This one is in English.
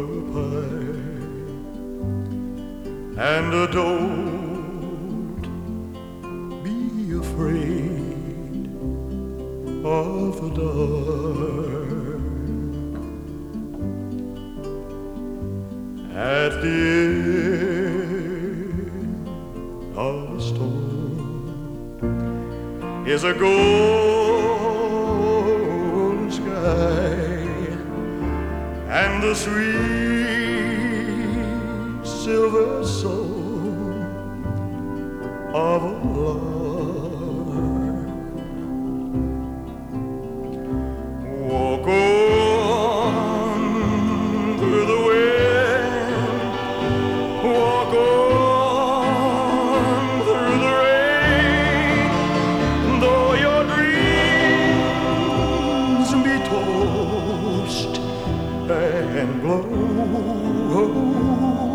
pie, and don't be afraid of the dark. At the end of the storm is a golden sky, and the sweet silver soul of a lark. Walk on through the wind, walk on through the rain, though your dreams be tossed and blow.